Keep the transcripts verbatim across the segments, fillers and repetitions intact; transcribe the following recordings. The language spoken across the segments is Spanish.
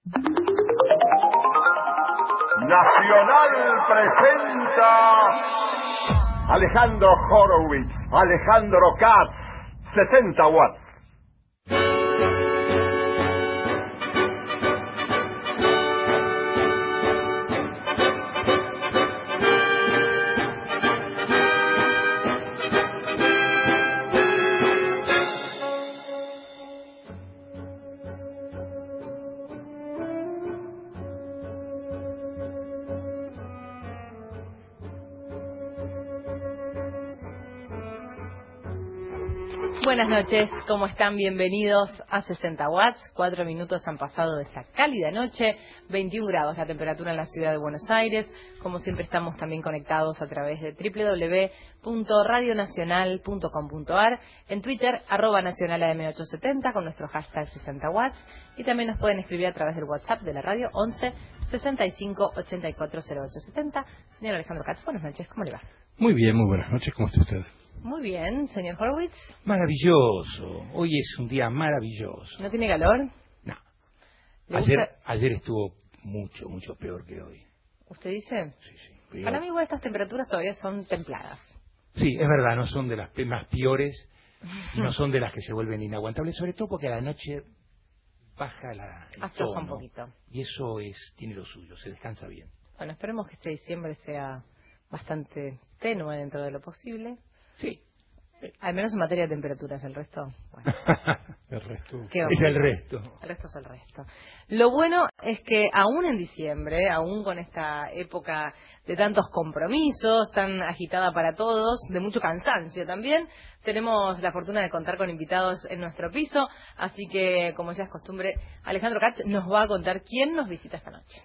Nacional presenta Alejandro Horowitz, Alejandro Katz, sesenta watts. Buenas noches, ¿cómo están? Bienvenidos a sesenta watts. Cuatro minutos han pasado de esta cálida noche, veintiún grados la temperatura en la ciudad de Buenos Aires. Como siempre estamos también conectados a través de doble u doble u doble u punto radio nacional punto com punto a r, en Twitter, arroba nacional a m ochocientos setenta con nuestro hashtag sesenta watts, y también nos pueden escribir a través del WhatsApp de la radio once sesenta y cinco ochenta y cuatro cero ocho setenta. Señor Alejandro Katz, buenas noches, ¿cómo le va? Muy bien, muy buenas noches, ¿cómo está usted? Muy bien, señor Horowitz. Maravilloso, hoy es un día maravilloso. ¿No tiene calor? No. Ayer, gusta... ayer estuvo mucho, mucho peor que hoy. ¿Usted dice? Sí, sí. Peor. Para mí igual estas temperaturas todavía son templadas. Sí, es verdad, no son de las más peores y no son de las que se vuelven inaguantables, sobre todo porque a la noche baja la, el afloja tono, un poquito. Y eso es tiene lo suyo, se descansa bien. Bueno, esperemos que este diciembre sea bastante tenue dentro de lo posible. Sí. Al menos en materia de temperaturas, el resto, bueno. el resto es el resto. El resto es el resto. Lo bueno es que aún en diciembre, aún con esta época de tantos compromisos, tan agitada para todos, de mucho cansancio también, tenemos la fortuna de contar con invitados en nuestro piso, así que, como ya es costumbre, Alejandro Katz nos va a contar quién nos visita esta noche.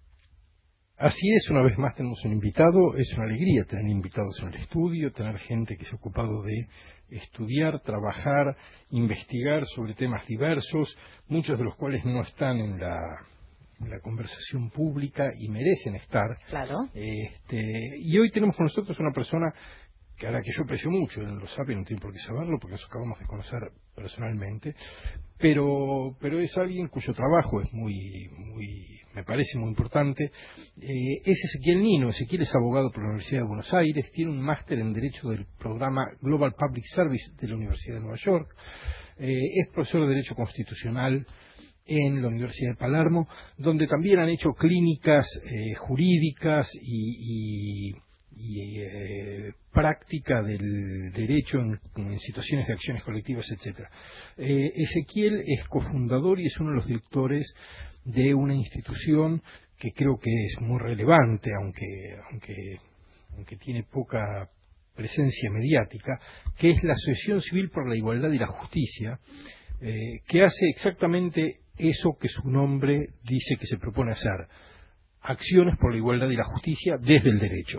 Así es, una vez más tenemos un invitado, es una alegría tener invitados en el estudio, tener gente que se ha ocupado de estudiar, trabajar, investigar sobre temas diversos, muchos de los cuales no están en la, en la conversación pública y merecen estar. Claro. Este, y hoy tenemos con nosotros una persona que a la que yo aprecio mucho, él no lo sabe, no tiene por qué saberlo, porque nos acabamos de conocer personalmente, pero pero es alguien cuyo trabajo es muy, muy me parece muy importante. Eh, es Ezequiel Nino. Ezequiel es abogado por la Universidad de Buenos Aires, tiene un máster en Derecho del programa Global Public Service de la Universidad de Nueva York, eh, es profesor de Derecho Constitucional en la Universidad de Palermo, donde también han hecho clínicas eh, jurídicas y, y y eh, práctica del derecho en, en situaciones de acciones colectivas, etcétera. Eh, Ezequiel es cofundador y es uno de los directores de una institución que creo que es muy relevante, aunque aunque aunque tiene poca presencia mediática, que es la Asociación Civil por la Igualdad y la Justicia, eh, que hace exactamente eso que su nombre dice que se propone hacer: acciones por la igualdad y la justicia desde el derecho.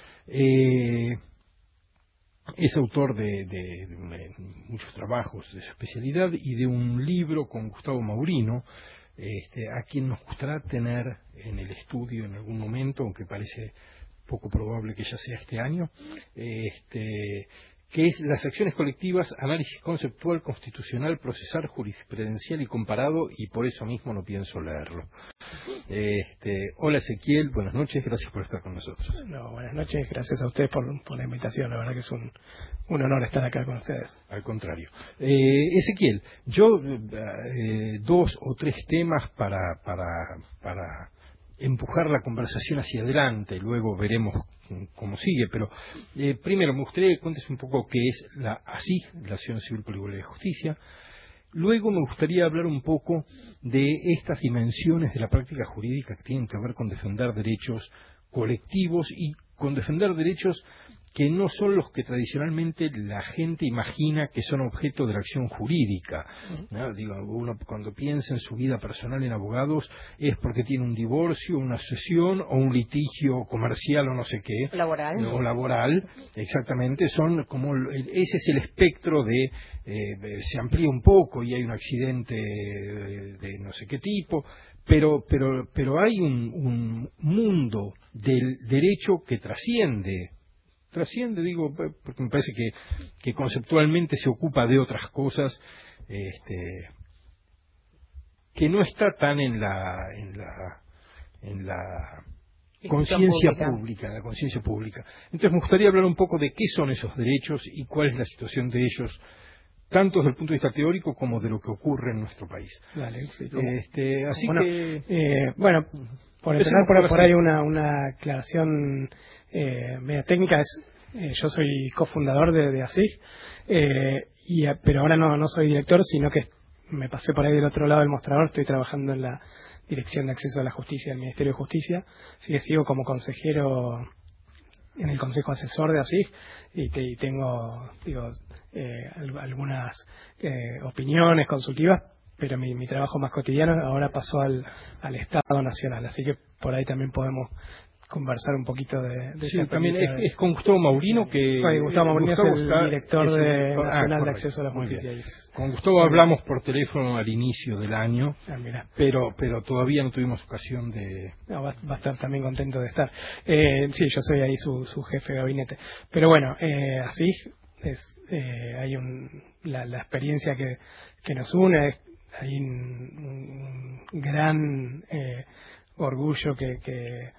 Eh, es autor de, de, de muchos trabajos de su especialidad y de un libro con Gustavo Maurino, este, a quien nos gustará tener en el estudio en algún momento, aunque parece poco probable que ya sea este año, este, que es Las acciones colectivas, análisis conceptual, constitucional, procesal, jurisprudencial y comparado, y por eso mismo no pienso leerlo. Este, hola Ezequiel, buenas noches, gracias por estar con nosotros. No, buenas noches, gracias a ustedes por, por la invitación, la verdad que es un, un honor estar acá con ustedes. Al contrario. Eh, Ezequiel, yo eh, dos o tres temas para, para, para empujar la conversación hacia adelante, luego veremos cómo sigue, pero eh, primero me gustaría que cuentes un poco qué es la A C I, la Asociación Civil por la Igualdad y Justicia. Luego me gustaría hablar un poco de estas dimensiones de la práctica jurídica que tienen que ver con defender derechos colectivos y con defender derechos que no son los que tradicionalmente la gente imagina que son objeto de la acción jurídica, ¿no? Digo, uno cuando piensa en su vida personal en abogados es porque tiene un divorcio, una sucesión o un litigio comercial o no sé qué. Laboral. O laboral, exactamente, son como, ese es el espectro de, eh, se amplía un poco y hay un accidente de, de no sé qué tipo, pero, pero, pero hay un, un mundo del derecho que trasciende trasciende, digo, porque me parece que, que conceptualmente se ocupa de otras cosas, este, que no está tan en la en la en la Discusión conciencia pública. pública, en la conciencia pública. Entonces me gustaría hablar un poco de qué son esos derechos y cuál es la situación de ellos, tanto desde el punto de vista teórico como de lo que ocurre en nuestro país. Dale, sí, Este, así bueno, que eh, bueno, por empezar empecemos por, por por así. ahí una, una aclaración eh, media técnica. Es, eh, yo soy cofundador de, de ASIG, eh, y, a- pero ahora no, no soy director, sino que me pasé por ahí del otro lado del mostrador. Estoy trabajando en la Dirección de Acceso a la Justicia del Ministerio de Justicia, así que sigo como consejero en el Consejo Asesor de ASIG y, te, y tengo digo eh, al- algunas eh, opiniones consultivas, pero mi, mi trabajo más cotidiano ahora pasó al, al Estado Nacional, así que por ahí también podemos conversar un poquito de, de sí, esa también experiencia es, de- es con Gustavo Maurino que Oye, Gustavo Maurino Gustavo es el está- director es el de director- ah, Nacional de correcto, Acceso a la muy Justicia. bien. Y es- Con Gustavo sí. hablamos por teléfono al inicio del año, Ah, mira. pero pero todavía no tuvimos ocasión de... No, va, va a estar también contento de estar. Eh, sí, yo soy ahí su, su jefe de gabinete. Pero bueno, eh, así es, eh, hay un, la, la experiencia que, que nos une, es, hay un, un gran eh, orgullo que, que,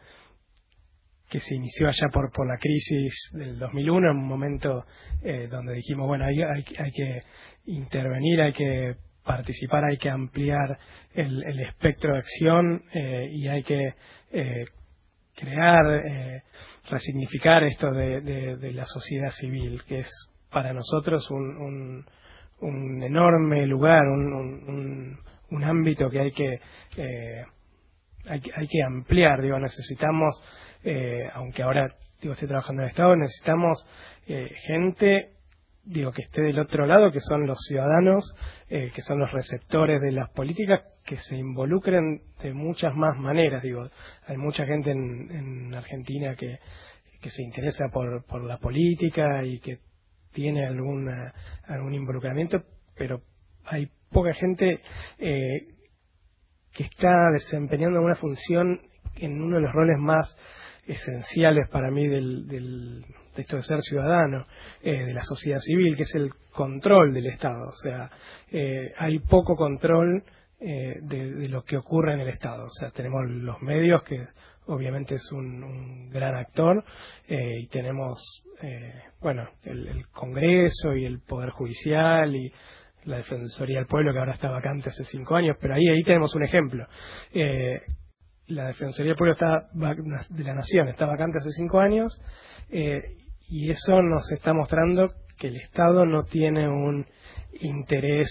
que se inició allá por, por la crisis del dos mil uno, en un momento eh, donde dijimos, bueno, hay, hay, hay que intervenir, hay que participar, hay que ampliar el, el espectro de acción eh, y hay que eh, crear, eh, resignificar esto de, de, de la sociedad civil, que es para nosotros un, un, un enorme lugar, un, un, un, un ámbito que hay que... Eh, hay, que- hay que ampliar, digo, necesitamos, eh, aunque ahora digo estoy trabajando en el Estado, necesitamos eh, gente, digo, que esté del otro lado, que son los ciudadanos, eh, que son los receptores de las políticas, que se involucren de muchas más maneras, digo, hay mucha gente en, en Argentina que, que se interesa por, por la política y que tiene alguna, algún involucramiento, pero hay poca gente eh, que está desempeñando una función en uno de los roles más esenciales para mí del, del, de esto de ser ciudadano, eh, de la sociedad civil, que es el control del Estado. O sea, eh, hay poco control eh, de, de lo que ocurre en el Estado. O sea, tenemos los medios, que obviamente es un, un gran actor, eh, y tenemos, eh, bueno, el, el Congreso y el Poder Judicial y la Defensoría del Pueblo, que ahora está vacante hace cinco años, pero ahí ahí tenemos un ejemplo. Eh, la Defensoría del Pueblo está va- de la Nación está vacante hace cinco años, eh, y eso nos está mostrando que el Estado no tiene un interés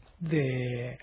de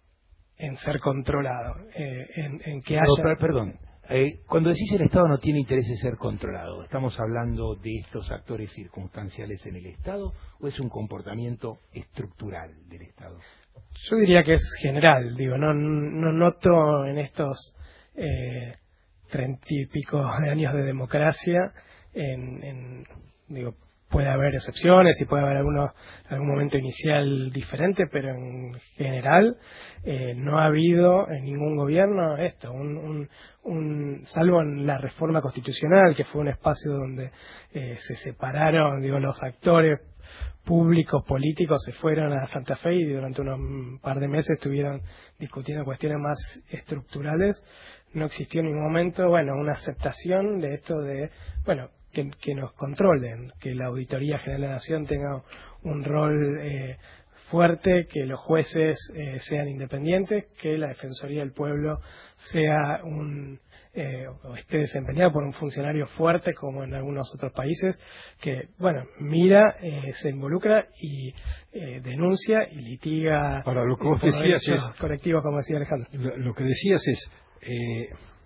en ser controlado, eh, en, en que No, haya... per- perdón, eh, cuando decís el Estado no tiene interés en ser controlado, ¿estamos hablando de estos actores circunstanciales en el Estado o es un comportamiento estructural del Estado? Yo diría que es general, digo, no, no noto en estos eh, treinta y pico de años de democracia, en, en, digo, puede haber excepciones y puede haber algunos, algún momento inicial diferente, pero en general eh, no ha habido en ningún gobierno esto, un, un, un, salvo en la reforma constitucional, que fue un espacio donde eh, se separaron, digo, los actores públicos, políticos, se fueron a Santa Fe y durante unos par de meses estuvieron discutiendo cuestiones más estructurales. No existió en ningún momento, bueno, una aceptación de esto de, bueno, que, que nos controlen, que la Auditoría General de la Nación tenga un rol eh, fuerte, que los jueces eh, sean independientes, que la Defensoría del Pueblo sea un eh, o esté desempeñado por un funcionario fuerte, como en algunos otros países, que, bueno, mira, eh, se involucra y eh, denuncia y litiga. Ahora, lo que eh, vos por decías derechos es- colectivos, como decía Alejandro. Lo, lo que decías es, eh,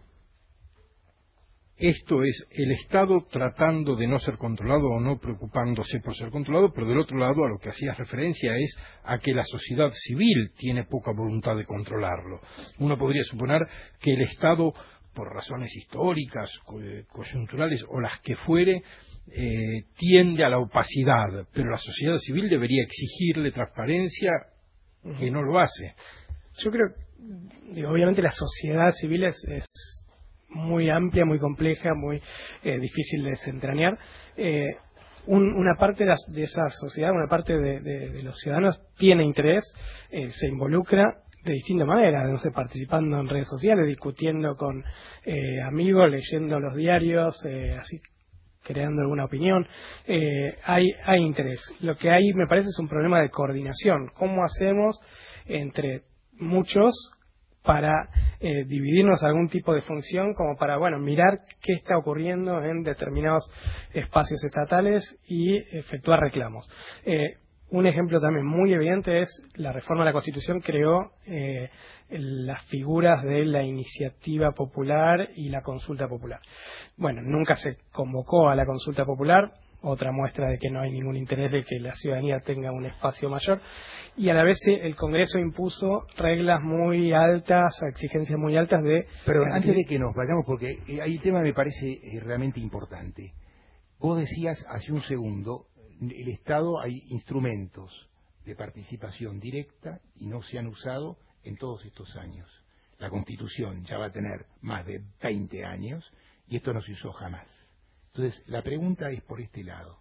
esto es el Estado tratando de no ser controlado o no preocupándose por ser controlado, pero del otro lado a lo que hacías referencia es a que la sociedad civil tiene poca voluntad de controlarlo. Uno podría suponer que el Estado, por razones históricas, co- coyunturales o las que fuere, eh, tiende a la opacidad, pero la sociedad civil debería exigirle transparencia, que no lo hace. Yo creo, digo, obviamente la sociedad civil es, es muy amplia, muy compleja, muy eh, difícil de desentrañar. Eh, un- una parte de, las- de esa sociedad, una parte de, de- de los ciudadanos tiene interés, eh, se involucra, de distinta manera, no sé, participando en redes sociales, discutiendo con eh, amigos, leyendo los diarios, eh, así creando alguna opinión. Eh, hay, hay interés. Lo que hay, me parece, es un problema de coordinación. ¿Cómo hacemos entre muchos para eh, dividirnos algún tipo de función, como para, bueno, mirar qué está ocurriendo en determinados espacios estatales y efectuar reclamos? Eh, un ejemplo también muy evidente es la reforma de la Constitución creó eh, las figuras de la iniciativa popular y la consulta popular. Bueno, nunca se convocó a la consulta popular, otra muestra de que no hay ningún interés de que la ciudadanía tenga un espacio mayor, y a la vez el Congreso impuso reglas muy altas, exigencias muy altas de... Pero antes de que nos vayamos, porque hay un tema que me parece eh, realmente importante. Vos decías hace un segundo, el Estado hay instrumentos de participación directa y no se han usado en todos estos años. La Constitución ya va a tener más de veinte años y esto no se usó jamás. Entonces, la pregunta es por este lado.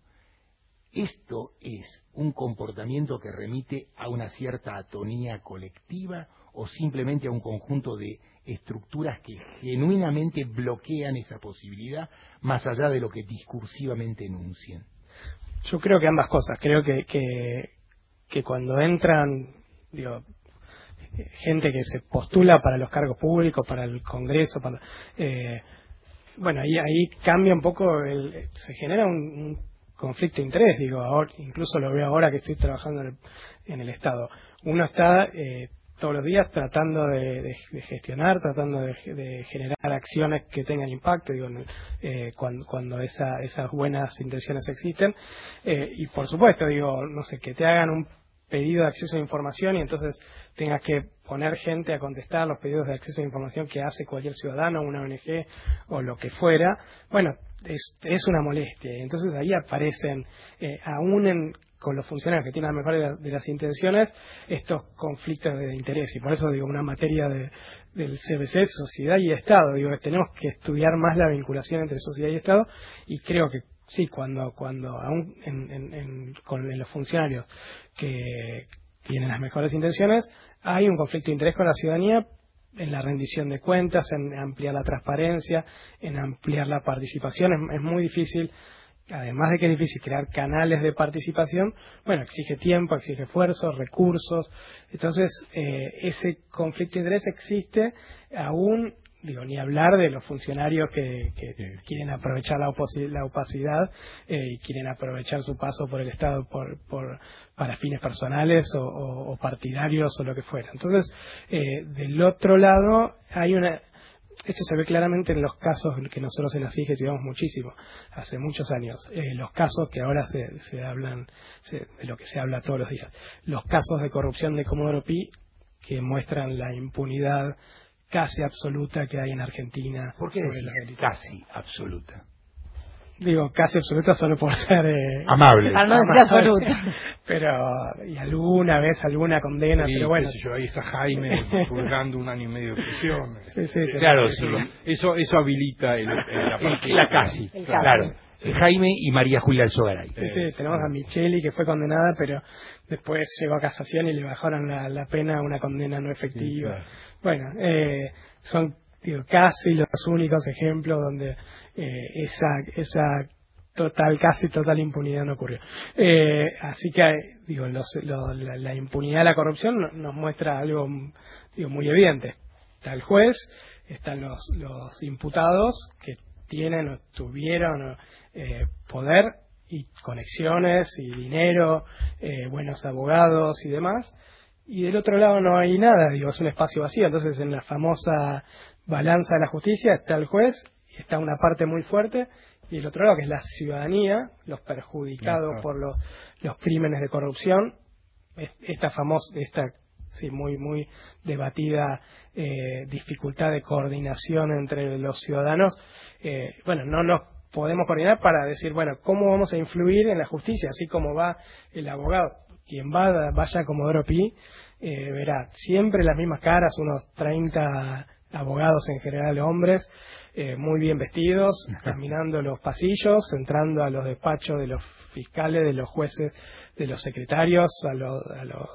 ¿Esto es un comportamiento que remite a una cierta atonía colectiva o simplemente a un conjunto de estructuras que genuinamente bloquean esa posibilidad más allá de lo que discursivamente enuncien? Yo creo que ambas cosas. Creo que, que, que cuando entran, digo, gente que se postula para los cargos públicos, para el Congreso, para eh, bueno, ahí ahí cambia un poco, el, se genera un, un conflicto de interés, digo, ahora, incluso lo veo ahora que estoy trabajando en el, en el Estado. Uno está eh, todos los días tratando de, de, de gestionar, tratando de, de generar acciones que tengan impacto, digo, eh, cuando, cuando esa, esas buenas intenciones existen, eh, y por supuesto, digo, no sé, que te hagan un pedido de acceso a información y entonces tengas que poner gente a contestar los pedidos de acceso a información que hace cualquier ciudadano, una O N G o lo que fuera, bueno, es, es una molestia. Y entonces ahí aparecen, eh, aún en, con los funcionarios que tienen la mejor de, la, de las intenciones, estos conflictos de interés. Y por eso digo, una materia de, del C B C, sociedad y Estado, digo, que tenemos que estudiar más la vinculación entre sociedad y Estado, y creo que sí, cuando cuando aún en, en, en, con en los funcionarios que tienen las mejores intenciones, hay un conflicto de interés con la ciudadanía en la rendición de cuentas, en ampliar la transparencia, en ampliar la participación. Es, es muy difícil, además de que es difícil crear canales de participación, bueno, exige tiempo, exige esfuerzo, recursos. Entonces, eh, ese conflicto de interés existe aún. Digo, ni hablar de los funcionarios que, que sí. quieren aprovechar la, oposi- la opacidad eh, y quieren aprovechar su paso por el Estado por, por, para fines personales o, o, o partidarios o lo que fuera. Entonces, eh, del otro lado, hay una... Esto se ve claramente en los casos que nosotros en la C I G estudiamos muchísimo, hace muchos años. Eh, los casos que ahora se, se hablan, se, de lo que se habla todos los días. Los casos de corrupción de Comodoro Pi, que muestran la impunidad casi absoluta que hay en Argentina. ¿Por qué sobre decís la casi absoluta? Digo, casi absoluta solo por ser... Eh, amable. Para no decir absoluta. Pero, y alguna vez, alguna condena, sí, pero bueno. Yo, ahí está Jaime purgando un año y medio de prisión. Sí, sí, claro, eso, sí. Eso, eso habilita el, el, la, el, la casi, el claro. Sí. Jaime y María Julia Alzogaray. Sí, sí, tenemos a Micheli, que fue condenada, pero después llegó a casación y le bajaron la, la pena a una condena no efectiva. Sí, claro. Bueno, eh, son digo, casi los únicos ejemplos donde eh, esa esa total, casi total impunidad no ocurrió. Eh, así que, digo, los, los, la, la impunidad de la corrupción nos muestra algo, digo, muy evidente. Está el juez, están los, los imputados que tienen o tuvieron eh, poder y conexiones y dinero, eh, buenos abogados y demás. Y del otro lado no hay nada, digo, es un espacio vacío. Entonces, en la famosa balanza de la justicia está el juez, y está una parte muy fuerte, y el otro lado, que es la ciudadanía, los perjudicados Ajá. por los, los crímenes de corrupción. Esta famosa, esta sí, muy muy debatida eh, dificultad de coordinación entre los ciudadanos, eh, bueno, no nos podemos coordinar para decir, bueno, ¿cómo vamos a influir en la justicia? Así como va el abogado, quien va, vaya a Comodoro Pi, eh, verá siempre las mismas caras, unos treinta abogados en general hombres, eh, muy bien vestidos, caminando los pasillos, entrando a los despachos de los fiscales, de los jueces, de los secretarios, a los, a los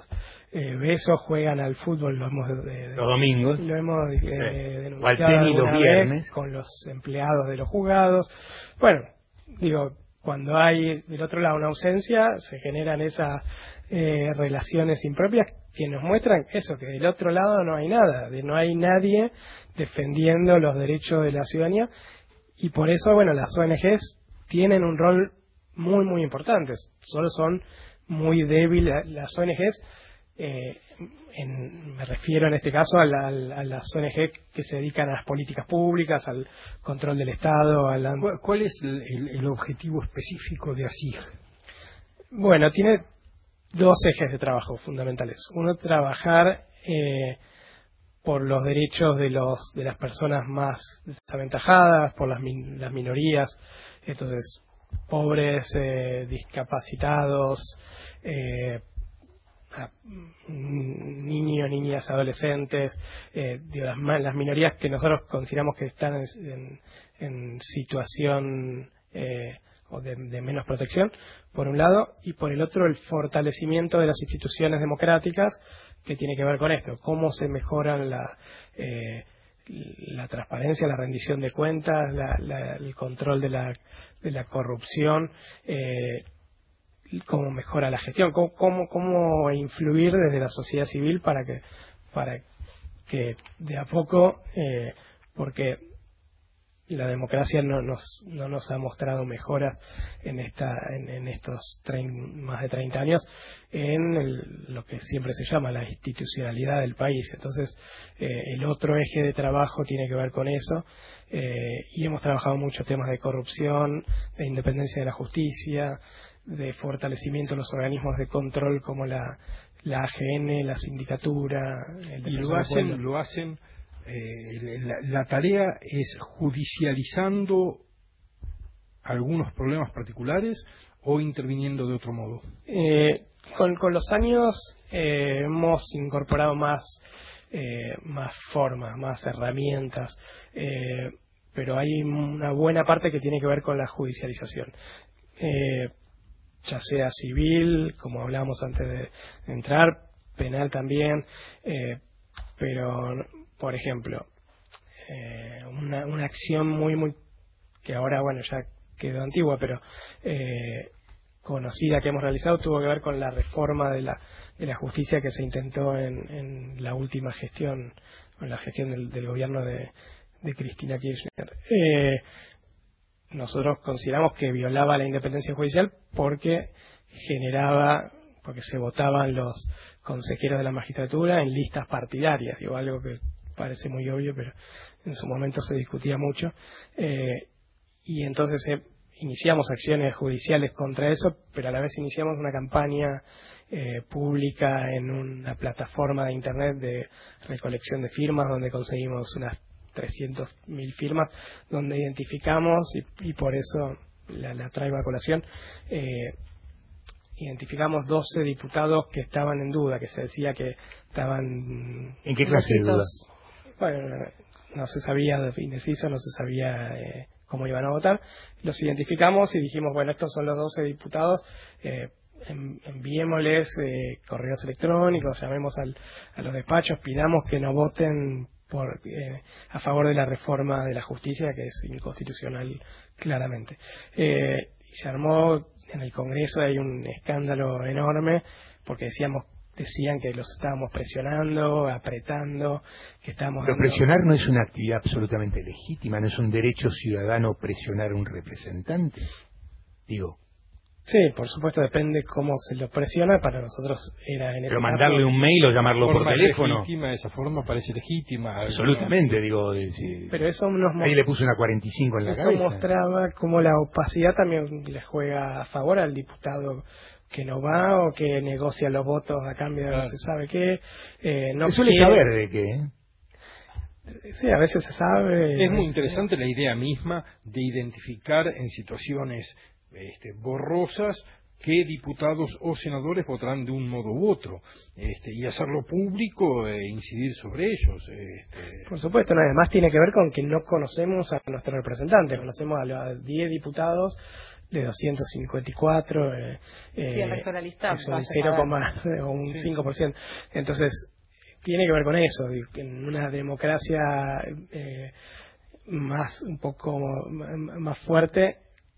eh, besos, juegan al fútbol, lo hemos de, de, los domingos, lo hemos eh, eh, denunciado o al tenis los viernes con los empleados de los juzgados. Bueno, digo, cuando hay del otro lado una ausencia, se generan esas eh, relaciones impropias que nos muestran eso, que del otro lado no hay nada, de no hay nadie defendiendo los derechos de la ciudadanía, y por eso, bueno, las O N Ges tienen un rol muy, muy importante. Solo son muy débiles las O N Ges, eh, en, me refiero en este caso a, la, a las O N G que se dedican a las políticas públicas, al control del Estado. A la... ¿Cuál, ¿Cuál es el, el, el objetivo específico de ASIG? Bueno, tiene dos ejes de trabajo fundamentales. Uno, trabajar eh, por los derechos de los de las personas más desaventajadas, por las, min, las minorías, entonces pobres, eh, discapacitados, eh, niños, niñas, adolescentes, eh, digo, las, las minorías que nosotros consideramos que están en, en, en situación eh, o de, de menos protección, por un lado, y por el otro el fortalecimiento de las instituciones democráticas, que tiene que ver con esto, cómo se mejoran la, eh, la transparencia, la rendición de cuentas, la, la, el control de la, de la corrupción, eh, cómo mejora la gestión, cómo, cómo, cómo influir desde la sociedad civil para que, para que de a poco, eh, porque la democracia no nos, no nos ha mostrado mejoras en esta, en, en estos trein, más de treinta años, en el, lo que siempre se llama la institucionalidad del país. Entonces, eh, el otro eje de trabajo tiene que ver con eso, eh, y hemos trabajado muchos temas de corrupción, de independencia de la justicia, de fortalecimiento de los organismos de control como la, la A G N, la sindicatura. El y lo hacen, lo hacen eh, la, la tarea es judicializando algunos problemas particulares o interviniendo de otro modo. Eh, con, con los años eh, hemos incorporado más, eh, más formas, más herramientas, eh, pero hay una buena parte que tiene que ver con la judicialización. Eh, ya sea civil, como hablábamos antes de entrar, penal también, eh, pero, por ejemplo, eh, una, una acción muy, muy, que ahora, bueno, ya quedó antigua, pero eh, conocida que hemos realizado, tuvo que ver con la reforma de la, de la justicia que se intentó en, en la última gestión, en la gestión del, del gobierno de, de Cristina Kirchner. Eh, Nosotros consideramos que violaba la independencia judicial porque generaba, porque se votaban los consejeros de la magistratura en listas partidarias, digo, algo que parece muy obvio, pero en su momento se discutía mucho, eh, y entonces eh, iniciamos acciones judiciales contra eso, pero a la vez iniciamos una campaña eh, pública en una plataforma de internet de recolección de firmas donde conseguimos unas trescientas mil firmas, donde identificamos, y, y por eso la, la traigo a colación, eh, identificamos doce diputados que estaban en duda, que se decía que estaban... ¿En qué clase de duda? Bueno, no se sabía de indeciso, no se sabía eh, cómo iban a votar. Los identificamos y dijimos, bueno, estos son los doce diputados, eh, enviémosles eh, correos electrónicos, llamemos al, a los despachos, pidamos que no voten por eh, a favor de la reforma de la justicia, que es inconstitucional claramente. Eh, y se armó en el Congreso, hay un escándalo enorme, porque decíamos decían que los estábamos presionando, apretando, que estábamos... Pero dando... presionar no es una actividad absolutamente legítima, no es un derecho ciudadano presionar a un representante, digo. Sí, por supuesto, depende cómo se lo presiona. Para nosotros era en ese Pero caso... mandarle un mail o llamarlo por teléfono. Legítima, esa forma parece legítima. Absolutamente, alguna... digo. De, si... Pero eso nos Ahí le puse una cuarenta y cinco en la eso cabeza. Eso mostraba cómo la opacidad también le juega a favor al diputado que no va o que negocia los votos a cambio de no se sabe qué. Eh, no se suele quiere... saber de qué, ¿eh? Sí, a veces se sabe. Es muy interesante la idea misma de identificar en situaciones este, borrosas qué diputados o senadores votarán de un modo u otro, este, y hacerlo público e incidir sobre ellos. Este. Por supuesto, no, además tiene que ver con que no conocemos a nuestros representantes, conocemos a los diez diputados de doscientos cincuenta y cuatro, eh, sí, el resto de la lista es un cero, o un cinco por ciento. Entonces, tiene que ver con eso, en una democracia eh, más un poco más fuerte,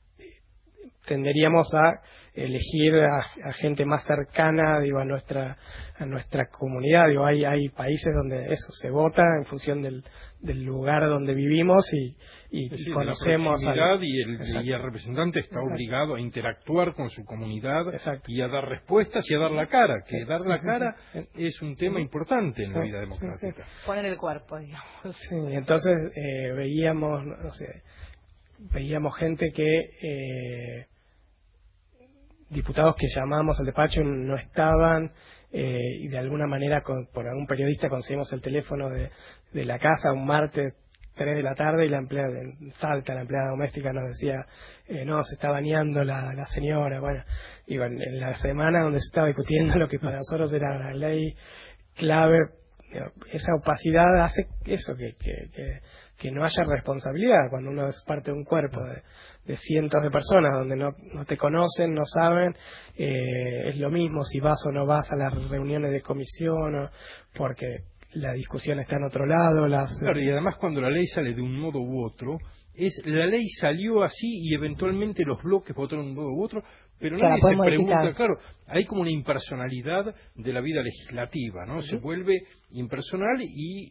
tenderíamos a elegir a, a gente más cercana, digo, a nuestra a nuestra comunidad. Digo, hay hay países donde eso se vota en función del, del lugar donde vivimos y, y, es decir, y conocemos la proximidad al, y el, y el representante está Exacto. obligado a interactuar con su comunidad Exacto. y a dar respuestas y a dar la cara, que dar la cara es un tema importante en la vida democrática. Poner el cuerpo, digamos. Sí, entonces eh, veíamos, no sé, veíamos gente que eh, diputados que llamábamos al despacho no estaban, eh, y de alguna manera con, por algún periodista conseguimos el teléfono de, de la casa un martes tres de la tarde y la empleada en Salta, la empleada doméstica nos decía eh, no, se está bañando la, la señora. Bueno, digo, en, en la semana donde se estaba discutiendo lo que para nosotros era una ley clave, esa opacidad hace eso, que, que, que, que no haya responsabilidad cuando uno es parte de un cuerpo de, de cientos de personas donde no, no te conocen, no saben, eh, es lo mismo si vas o no vas a las reuniones de comisión, o, porque la discusión está en otro lado. Las... Claro, y además cuando la ley sale de un modo u otro, es la ley salió así y eventualmente los bloques votaron de un modo u otro, pero claro, nadie se pregunta, claro, hay como una impersonalidad de la vida legislativa, ¿no? Uh-huh. Se vuelve impersonal y,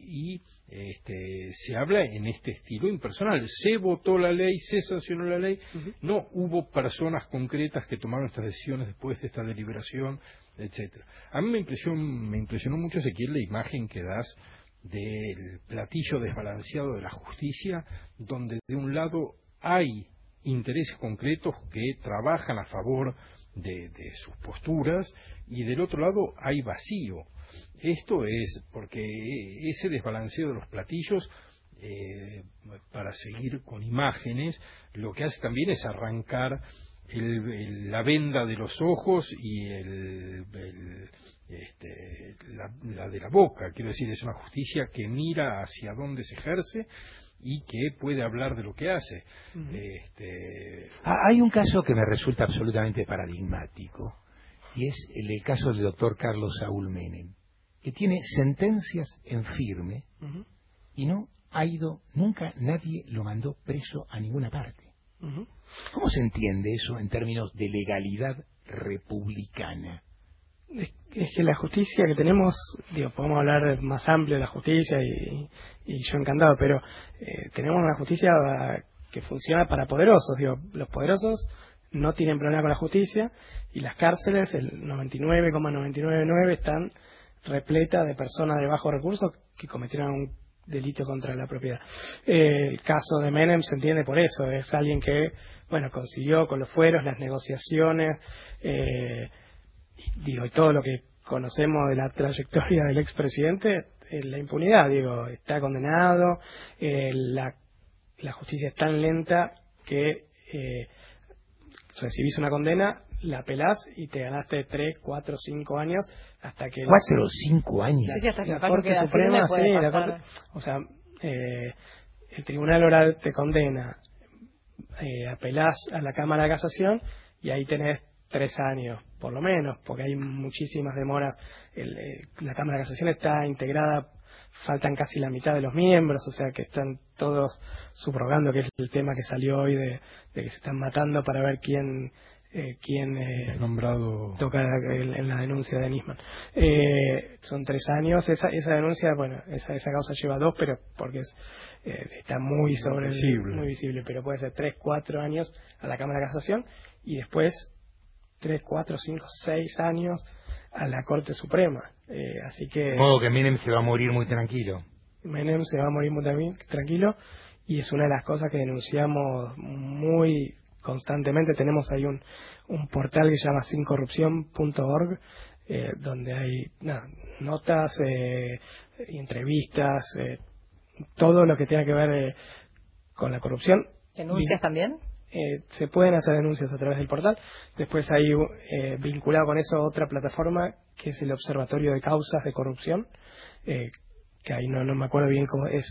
y este, se habla en este estilo impersonal. Se votó la ley, se sancionó la ley, uh-huh. No hubo personas concretas que tomaron estas decisiones después de esta deliberación, etcétera. A mí me impresionó, me impresionó mucho, Ezequiel, la imagen que das del platillo desbalanceado de la justicia, donde de un lado hay intereses concretos que trabajan a favor de, de sus posturas y del otro lado hay vacío. Esto es porque ese desbalanceo de los platillos, eh, para seguir con imágenes, lo que hace también es arrancar el, el, la venda de los ojos y el, el Este, la, la de la boca. Quiero decir, es una justicia que mira hacia dónde se ejerce y que puede hablar de lo que hace. Uh-huh. Este... Ah, hay un caso que me resulta absolutamente paradigmático y es el, el caso del doctor Carlos Saúl Menem, que tiene sentencias en firme, uh-huh. y no ha ido, nunca nadie lo mandó preso a ninguna parte. Uh-huh. ¿Cómo se entiende eso en términos de legalidad republicana? Es, es que la justicia que tenemos, digo, podemos hablar más amplio de la justicia y, y yo encantado, pero eh, tenemos una justicia que funciona para poderosos. Digo, los poderosos no tienen problema con la justicia y las cárceles, el noventa y nueve coma noventa y nueve nueve están repletas de personas de bajos recursos que cometieron un delito contra la propiedad. Eh, el caso de Menem se entiende por eso, es alguien que, bueno, consiguió con los fueros, las negociaciones, eh, digo, y todo lo que conocemos de la trayectoria del expresidente, eh, la impunidad, digo, está condenado, eh, la, la justicia es tan lenta que eh, recibís una condena, la apelás y te ganaste tres, cuatro, cinco años hasta que... ¿Cuatro o cinco años? Sí, sí, hasta que la Corte Suprema, sí, la Corte, o sea, eh, el Tribunal Oral te condena, eh, apelás a la Cámara de Casación y ahí tenés tres años, por lo menos, porque hay muchísimas demoras. El, eh, la Cámara de Casación está integrada, faltan casi la mitad de los miembros, o sea que están todos subrogando, que es el tema que salió hoy de, de que se están matando para ver quién eh, quién eh, nombrado toca en, en la denuncia de Nisman. Eh, son tres años, esa esa denuncia, bueno, esa esa causa lleva dos, pero porque es, eh, está muy sobre visible. muy visible, pero puede ser tres, cuatro años a la Cámara de Casación y después tres, cuatro, cinco, seis años a la Corte Suprema. Eh, así que... De modo que Menem se va a morir muy tranquilo. Menem se va a morir muy tranquilo y es una de las cosas que denunciamos muy constantemente. Tenemos ahí un, un portal que se llama sin corrupción punto org, eh, donde hay nada, notas, eh, entrevistas, eh, todo lo que tenga que ver eh, con la corrupción. ¿Denuncias y, también? Eh, se pueden hacer denuncias a través del portal. Después hay eh, vinculado con eso otra plataforma que es el Observatorio de Causas de Corrupción, eh, que ahí no, no me acuerdo bien cómo es,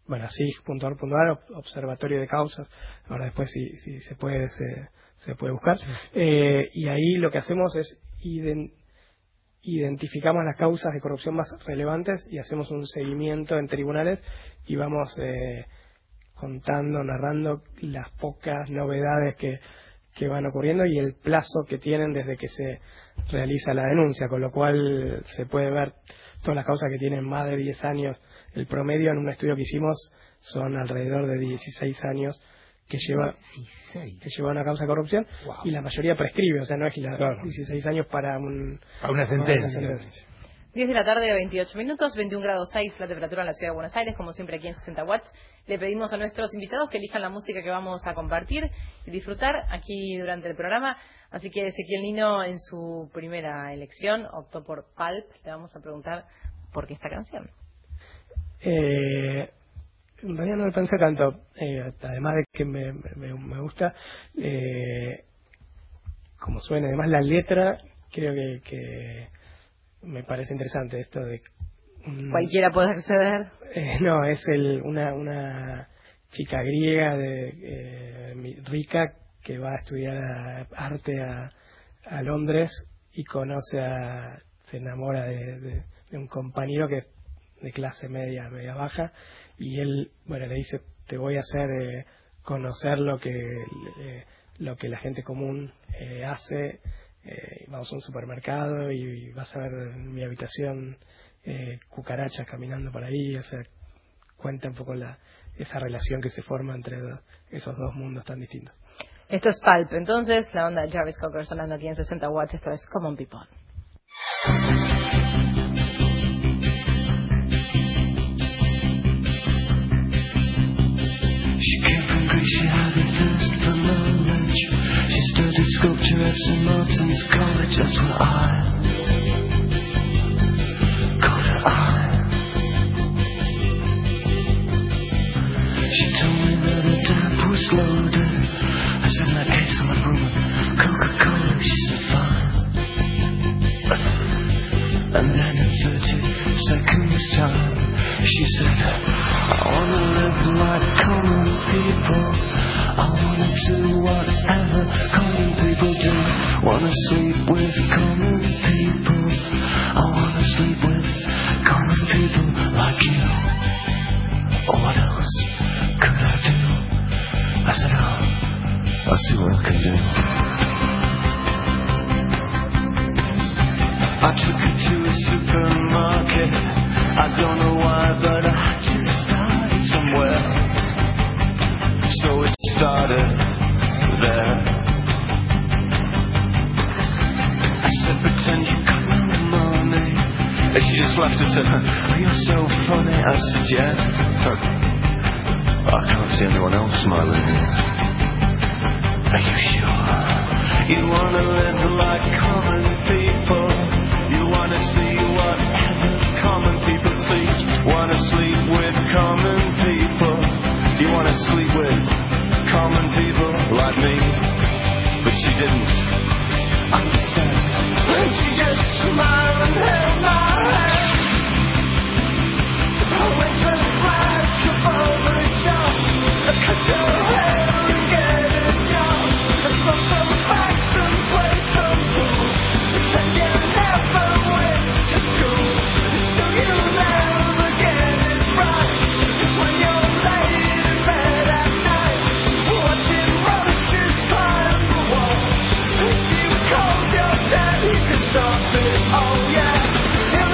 bueno, así punto org punto a r, Observatorio de Causas, ahora después si, si se puede se, se puede buscar, eh, y ahí lo que hacemos es ident- identificamos las causas de corrupción más relevantes y hacemos un seguimiento en tribunales y vamos eh, contando, narrando las pocas novedades que, que van ocurriendo y el plazo que tienen desde que se realiza la denuncia, con lo cual se puede ver todas las causas que tienen más de diez años. El promedio en un estudio que hicimos son alrededor de dieciséis años que lleva dieciséis que lleva una causa de corrupción. Wow. Y la mayoría prescribe, o sea, no es la, claro. dieciséis años para un, a una sentencia. Una sentencia. diez de la tarde, veintiocho minutos, veintiún grados seis la temperatura en la ciudad de Buenos Aires, como siempre aquí en sesenta watts. Le pedimos a nuestros invitados que elijan la música que vamos a compartir y disfrutar aquí durante el programa. Así que Ezequiel Nino, en su primera elección, optó por Pulp. Le vamos a preguntar por qué esta canción. Eh, en realidad no lo pensé tanto, eh, además de que me, me, me gusta eh, como suena, además la letra, creo que, que me parece interesante esto de um, cualquiera puede acceder. Eh, no, es el, una, una chica griega de, eh, rica que va a estudiar a, arte a, a Londres y conoce a, se enamora de, de, de un compañero que es de clase media, media baja, y él, bueno, le dice, te voy a hacer eh, conocer lo que eh, lo que la gente común eh, hace. Eh, vamos a un supermercado y, y vas a ver en mi habitación eh, cucarachas caminando por ahí. O sea, cuenta un poco la esa relación que se forma entre do, esos dos mundos tan distintos. Esto es Pulp, entonces, la onda de Jarvis Cocker sonando aquí en sesenta watts. Esto es Common People. She came from Greece, she had a thirst for knowledge. She studied sculpture at Saint Martin's College. That's where I called her I. She told me that her dad was loaded. I said, like eggs on a broom, Coca-Cola. She said, fine. And then in thirty seconds time, she said, I wanna live like common people. I wanna do whatever common people do. Wanna sleep with common people. I wanna sleep with common people like you. What else could I do? I said, oh, I'll see what I can do. I took her to a supermarket. I don't know why, but I just started somewhere. So it started there. I said, pretend you got no money. And she just laughed and said, oh, you're so funny. I said, yeah. I can't see anyone else smiling here. Are you sure? You wanna live like common people. You wanna see whatever common people see. Wanna sleep with common people. You wanna sleep with common people like me. But she didn't understand. And she just smiled and held my hand. I went to the flash above the shop. I cut your hair and get a job. I smoke some facts and play some pool. Pretend you never went to school. It's still you never get it right. It's when you're laid in bed at night, watching roaches climb the wall. If you called your dad, he could stop it. Oh yeah.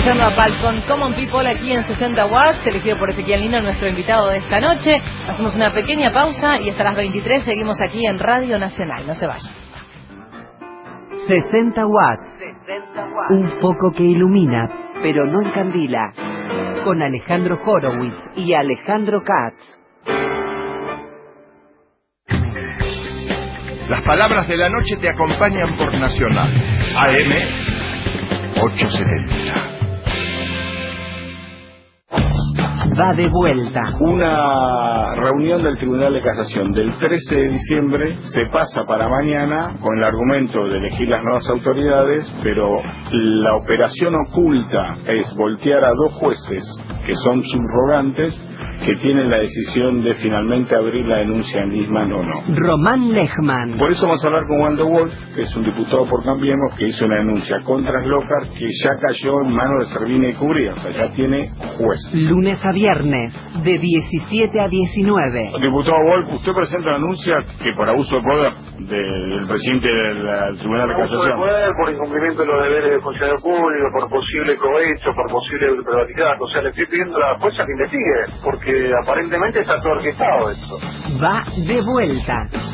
escuchando a Pal con Common People aquí en sesenta watts, elegido por Ezequiel Lino, nuestro invitado de esta noche. Hacemos una pequeña pausa y hasta las veintitrés seguimos aquí en Radio Nacional. No se vayan. sesenta watts. Un foco que ilumina, pero no encandila. Con Alejandro Horowitz y Alejandro Katz. Las palabras de la noche te acompañan por Nacional. A M ochocientos setenta. Va de vuelta. Una reunión del Tribunal de Casación del trece de diciembre se pasa para mañana con el argumento de elegir las nuevas autoridades, pero la operación oculta es voltear a dos jueces que son subrogantes, que tienen la decisión de finalmente abrir la denuncia en Nisman o no. Román Lechman. Por eso vamos a hablar con Waldo Wolf, que es un diputado por Cambiemos, que hizo una denuncia contra Slocar, que ya cayó en manos de Servini y Cubría, o sea, ya tiene juez. Lunes a viernes, de diecisiete a diecinueve. Diputado Wolf, usted presenta una denuncia que por abuso de poder de, del presidente del Tribunal de Casación. Abuso de poder, por incumplimiento de los deberes del funcionario público, por posible cohecho, por posible privatizar. O sea, le estoy pidiendo a la jueza que investigue, porque que aparentemente está todo orquestado esto. Va de vuelta.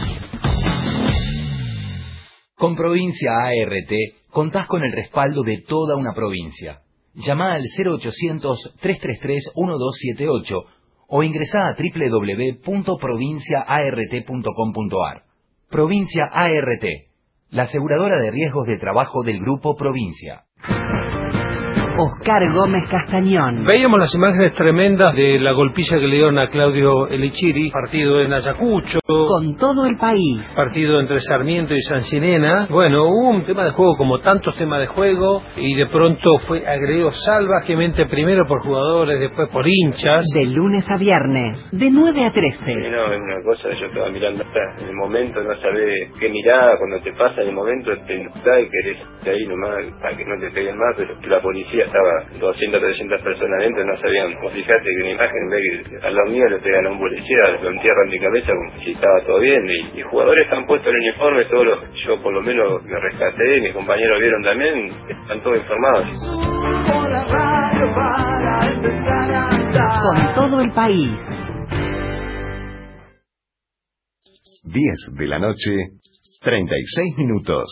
Con Provincia A R T contás con el respaldo de toda una provincia. Llama al cero ochocientos, trescientos treinta y tres, doce setenta y ocho o ingresá a doble u doble u doble u punto provincia a r t punto com punto a r. Provincia A R T, la aseguradora de riesgos de trabajo del Grupo Provincia. Oscar Gómez Castañón. Veíamos las imágenes tremendas de la golpiza que le dieron a Claudio Elichiri, partido en Ayacucho. Con todo el país. Partido entre Sarmiento y Sancinena. Bueno, hubo un tema de juego, como tantos temas de juego, y de pronto fue agredido salvajemente, primero por jugadores, después por hinchas. De lunes a viernes, de nueve a trece. Sí, no, es una cosa, yo estaba mirando hasta en el momento, no sabés qué mirada, cuando te pasa en el momento, te enojás y querés estar ahí nomás para que no te peguen más, pero la policía estaba doscientas, trescientas personas adentro, no sabían. Vos fijate que una imagen ve que a los míos le pegan a un policía, lo entierran de cabeza como si estaba todo bien, y, y jugadores que han puesto el uniforme, todos los, yo por lo menos me rescaté, mis compañeros vieron también, están todos informados. Con todo el país. diez de la noche, treinta y seis minutos.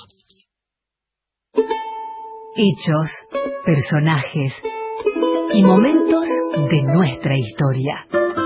Hechos, personajes y momentos de nuestra historia.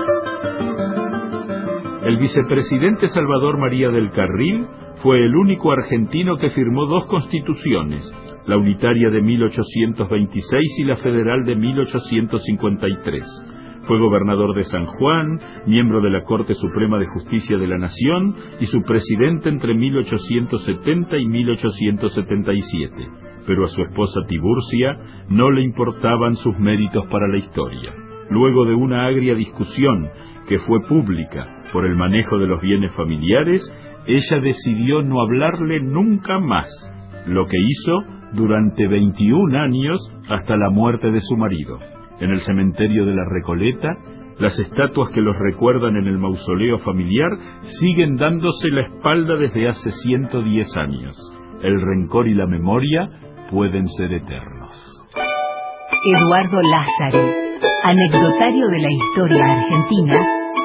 El vicepresidente Salvador María del Carril fue el único argentino que firmó dos constituciones, la unitaria de mil ochocientos veintiséis y la federal de mil ochocientos cincuenta y tres. Fue gobernador de San Juan, miembro de la Corte Suprema de Justicia de la Nación y su presidente entre mil ochocientos setenta y mil ochocientos setenta y siete. Pero a su esposa Tiburcia no le importaban sus méritos para la historia. Luego de una agria discusión que fue pública por el manejo de los bienes familiares, ella decidió no hablarle nunca más, lo que hizo durante veintiún años hasta la muerte de su marido. En el cementerio de la Recoleta, las estatuas que los recuerdan en el mausoleo familiar siguen dándose la espalda desde hace ciento diez años. El rencor y la memoria pueden ser eternos. Eduardo Lázari, anecdotario de la historia argentina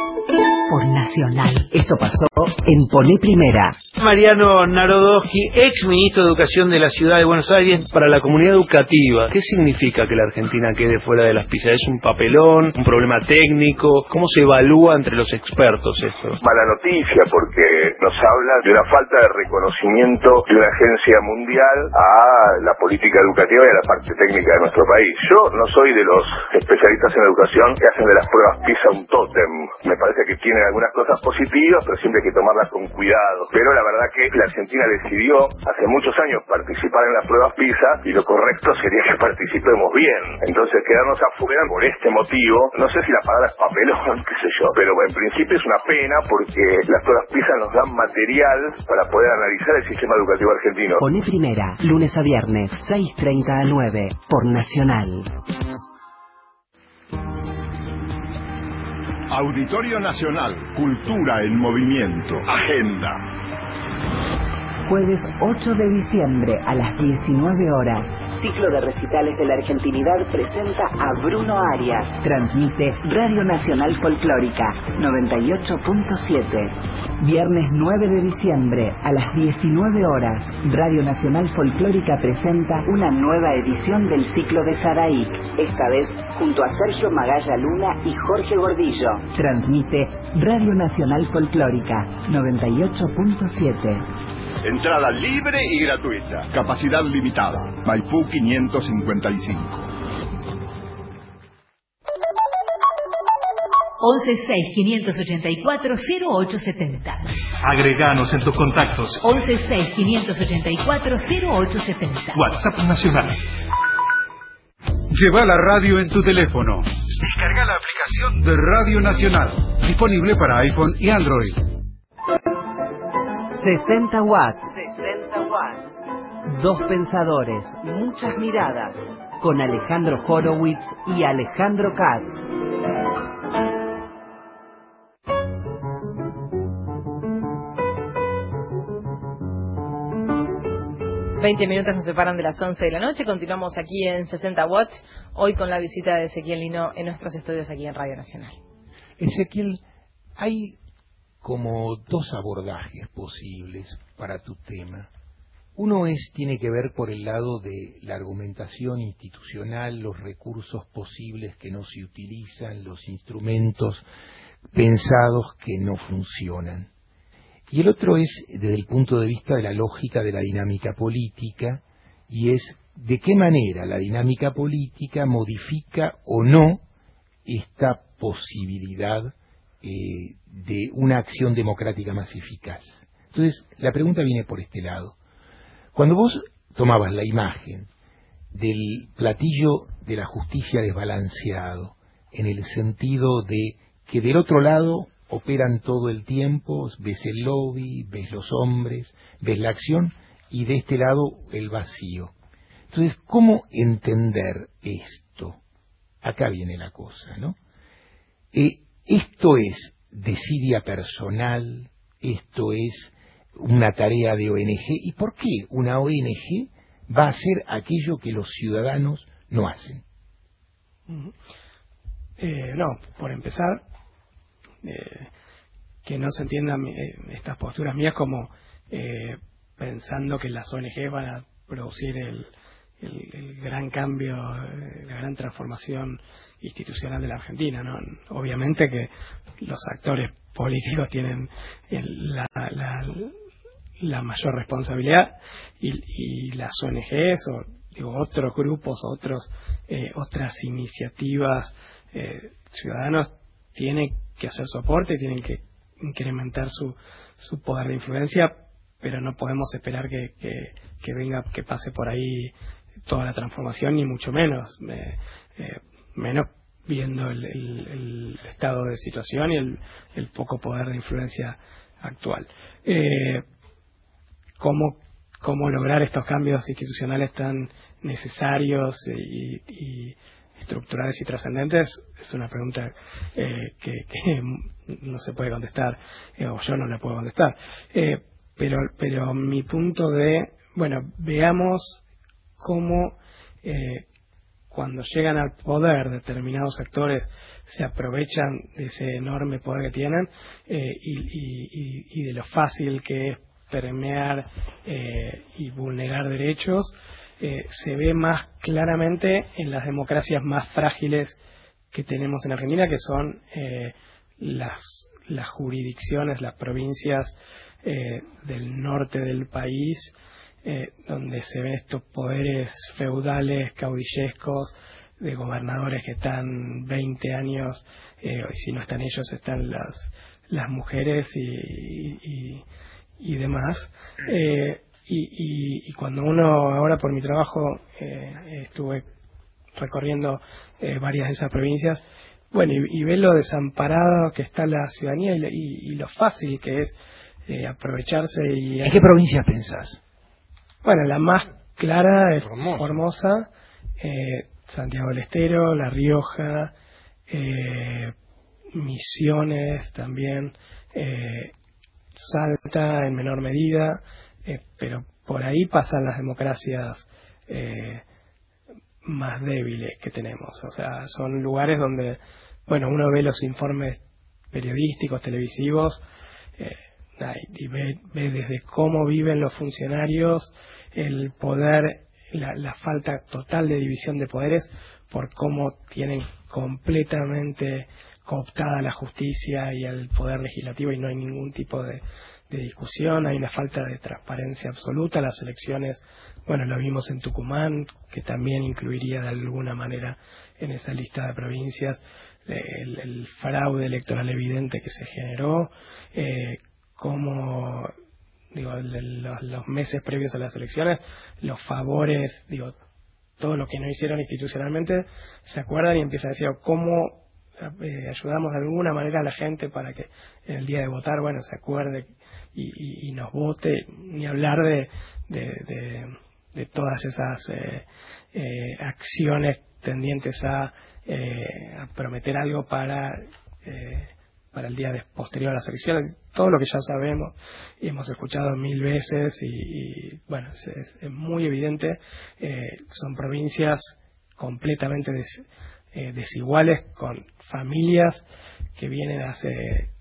por Nacional. Esto pasó en Poné Primera. Mariano Narodowski, ex ministro de Educación de la Ciudad de Buenos Aires. Para la comunidad educativa, ¿qué significa que la Argentina quede fuera de las PISA? ¿Es un papelón, un problema técnico? ¿Cómo se evalúa entre los expertos esto? Mala noticia, porque nos habla de una falta de reconocimiento de una agencia mundial a la política educativa y a la parte técnica de nuestro país. Yo no soy de los especialistas en educación que hacen de las pruebas PISA un tótem. Me parece que tienen algunas cosas positivas, pero siempre hay que tomarlas con cuidado. Pero la verdad que la Argentina decidió hace muchos años participar en las pruebas PISA y lo correcto sería que participemos bien. Entonces quedarnos afuera por este motivo, no sé si la palabra es papelón, qué sé yo, pero en principio es una pena porque las pruebas PISA nos dan material para poder analizar el sistema educativo argentino. Poné Primera, lunes a viernes, seis treinta a nueve, por Nacional. Auditorio Nacional, Cultura en Movimiento, Agenda. jueves ocho de diciembre a las diecinueve horas. Ciclo de recitales de la Argentinidad presenta a Bruno Arias. Transmite Radio Nacional Folclórica noventa y ocho punto siete. Viernes nueve de diciembre a las diecinueve horas. Radio Nacional Folclórica presenta una nueva edición del ciclo de Saraik. Esta vez junto a Sergio Magalla Luna y Jorge Gordillo. Transmite Radio Nacional Folclórica noventa y ocho punto siete. Entrada libre y gratuita. Capacidad limitada. Maipú quinientos cincuenta y cinco. once seis quinientos ochenta y cuatro cero ocho setenta. Agreganos en tus contactos. once seis quinientos ochenta y cuatro cero ocho setenta. WhatsApp Nacional. Lleva la radio en tu teléfono. Descarga la aplicación de Radio Nacional. Disponible para iPhone y Android. sesenta watts. sesenta watts. Dos pensadores, muchas miradas. Con Alejandro Horowitz y Alejandro Katz. veinte minutos nos separan de las once de la noche. Continuamos aquí en sesenta watts. Hoy con la visita de Ezequiel Lino en nuestros estudios aquí en Radio Nacional. Ezequiel, hay como dos abordajes posibles para tu tema. Uno es tiene que ver por el lado de la argumentación institucional, los recursos posibles que no se utilizan, los instrumentos pensados que no funcionan. Y el otro es desde el punto de vista de la lógica de la dinámica política, y es de qué manera la dinámica política modifica o no esta posibilidad eh, de una acción democrática más eficaz. Entonces, la pregunta viene por este lado. Cuando vos tomabas la imagen del platillo de la justicia desbalanceado, en el sentido de que del otro lado operan todo el tiempo, ves el lobby, ves los hombres, ves la acción, y de este lado el vacío. Entonces, ¿cómo entender esto? Acá viene la cosa, ¿no? Eh, esto es desidia personal, esto es una tarea de O N G. ¿Y por qué una O N G va a hacer aquello que los ciudadanos no hacen? Eh, no, por empezar, eh, que no se entiendan eh, estas posturas mías como eh, pensando que las O N G van a producir el, el, el gran cambio, eh, la gran transformación institucional de la Argentina, ¿no? Obviamente que los actores políticos tienen el, la, la, la mayor responsabilidad, y, y las O N Gs o digo, otros grupos, otros eh, otras iniciativas eh, ciudadanos tienen que hacer su aporte, tienen que incrementar su, su poder de influencia, pero no podemos esperar que, que, que venga, que pase por ahí toda la transformación, ni mucho menos, eh, eh, menos viendo el, el, el estado de situación y el, el poco poder de influencia actual. Eh, ¿cómo, ¿Cómo lograr estos cambios institucionales tan necesarios y, y estructurales y trascendentes? Es una pregunta eh, que, que no se puede contestar, eh, o yo no la puedo contestar. Eh, pero, pero mi punto de, bueno, veamos cómo eh, cuando llegan al poder determinados actores se aprovechan de ese enorme poder que tienen eh, y, y, y de lo fácil que es permear eh, y vulnerar derechos. Eh, se ve más claramente en las democracias más frágiles que tenemos en Argentina, que son eh, las, las jurisdicciones, las provincias eh, del norte del país, eh, donde se ven estos poderes feudales, caudillescos, de gobernadores que están veinte años, eh, y si no están ellos, están las, las mujeres y, y, y demás. Eh, Y, y, y cuando uno, ahora por mi trabajo, eh, estuve recorriendo eh, varias de esas provincias, bueno, y, y ve lo desamparado que está la ciudadanía y, y, y lo fácil que es eh, aprovecharse. Y ¿En qué provincias pensás? Bueno, la más clara es Formosa, Formosa eh, Santiago del Estero, La Rioja, eh, Misiones también, eh, Salta en menor medida. eh, pero por ahí pasan las democracias eh, más débiles que tenemos. O sea, son lugares donde, bueno, uno ve los informes periodísticos, televisivos, eh, y ve, ve desde cómo viven los funcionarios, el poder, la, la falta total de división de poderes, por cómo tienen completamente cooptada la justicia y el poder legislativo y no hay ningún tipo de, de discusión, hay una falta de transparencia absoluta. Las elecciones, bueno, lo vimos en Tucumán, que también incluiría de alguna manera en esa lista de provincias el, el fraude electoral evidente que se generó, eh, como digo, los, los meses previos a las elecciones, los favores, digo, todo lo que no hicieron institucionalmente, se acuerdan y empiezan a decir cómo eh, ayudamos de alguna manera a la gente para que en el día de votar, bueno, se acuerde y, y, y nos vote, ni hablar de, de, de, de todas esas eh, eh, acciones tendientes a, eh, a prometer algo para eh, para el día de, posterior a las elecciones, todo lo que ya sabemos y hemos escuchado mil veces y, y bueno, es, es muy evidente. Eh, son provincias completamente des, eh, desiguales, con familias que vienen hace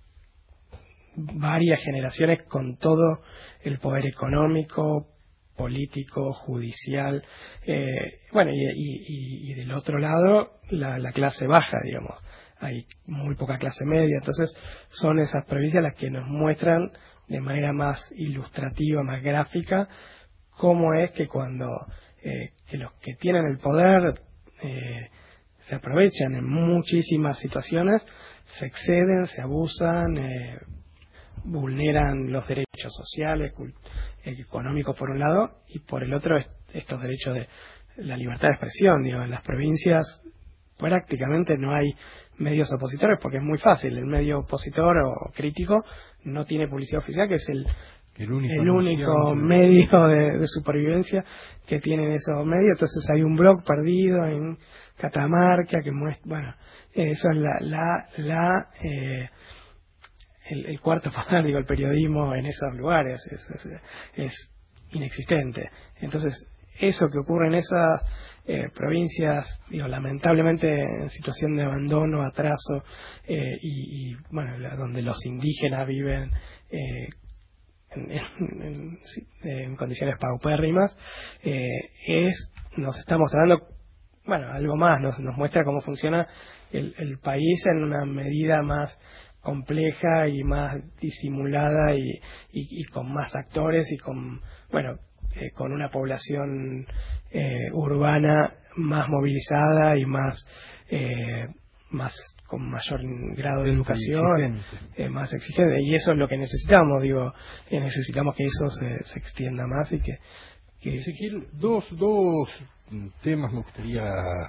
varias generaciones con todo el poder económico, político, judicial, eh, bueno, y, y, y del otro lado la, la clase baja, digamos. Hay muy poca clase media, entonces son esas provincias las que nos muestran de manera más ilustrativa, más gráfica, cómo es que cuando eh, que los que tienen el poder eh, se aprovechan en muchísimas situaciones, se exceden, se abusan, eh, vulneran los derechos sociales, económicos por un lado, y por el otro estos derechos de la libertad de expresión. Digo, en las provincias prácticamente no hay medios opositores porque es muy fácil. El medio opositor o crítico no tiene publicidad oficial, que es el, el único, el único medio de, de supervivencia que tienen esos medios. Entonces hay un blog perdido en Catamarca que muestra, bueno, eso es la, la, la eh, el, el cuarto poder, digo, el periodismo en esos lugares es, es, es inexistente. Entonces eso que ocurre en esas eh, provincias, digo, lamentablemente en situación de abandono, atraso, eh, y, y bueno, la, donde los indígenas viven eh, en, en, en, en condiciones paupérrimas, eh, es, nos está mostrando, bueno, algo más, nos, nos muestra cómo funciona el, el país en una medida más compleja y más disimulada y, y, y con más actores y con, bueno, Eh, con una población eh, urbana más movilizada y más eh, más con mayor grado de educación, eh, más exigente, y eso es lo que necesitamos, digo, eh, necesitamos que eso se, se extienda más y que, que... Ezequiel, dos, dos temas me gustaría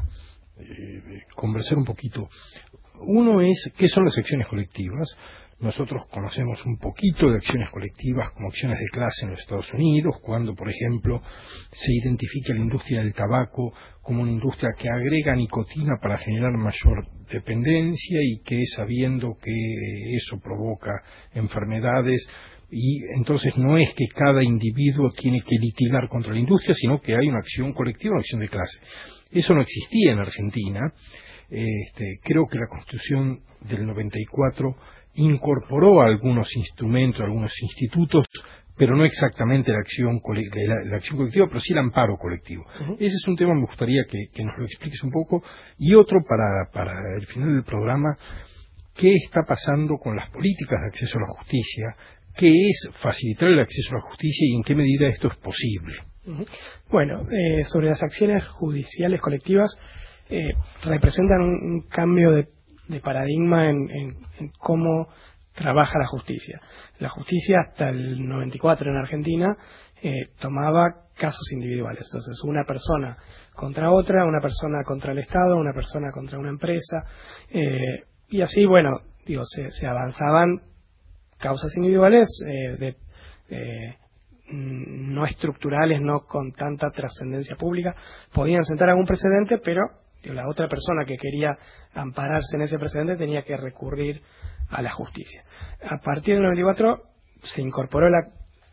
eh, conversar un poquito. Uno es, ¿qué son las acciones colectivas? Nosotros conocemos un poquito de acciones colectivas como acciones de clase en los Estados Unidos, cuando, por ejemplo, se identifica la industria del tabaco como una industria que agrega nicotina para generar mayor dependencia y que, sabiendo que eso provoca enfermedades, y entonces no es que cada individuo tiene que litigar contra la industria, sino que hay una acción colectiva, una acción de clase. Eso no existía en Argentina. Este, creo que la Constitución del noventa y cuatro incorporó algunos instrumentos, algunos institutos, pero no exactamente la acción, la, la acción colectiva, pero sí el amparo colectivo. Uh-huh. Ese es un tema que me gustaría que, que nos lo expliques un poco. Y otro, para, para el final del programa, ¿qué está pasando con las políticas de acceso a la justicia? ¿Qué es facilitar el acceso a la justicia y en qué medida esto es posible? Uh-huh. Bueno, eh, sobre las acciones judiciales colectivas, eh, representan un, un cambio de de paradigma en, en, en cómo trabaja la justicia. La justicia hasta el noventa y cuatro en Argentina eh, tomaba casos individuales. Entonces, una persona contra otra, una persona contra el Estado, una persona contra una empresa, eh, y así, bueno, digo, se, se avanzaban causas individuales eh, de eh, no estructurales, no con tanta trascendencia pública. Podían sentar algún precedente, pero la otra persona que quería ampararse en ese precedente tenía que recurrir a la justicia. A partir del noventa y cuatro se incorporó la,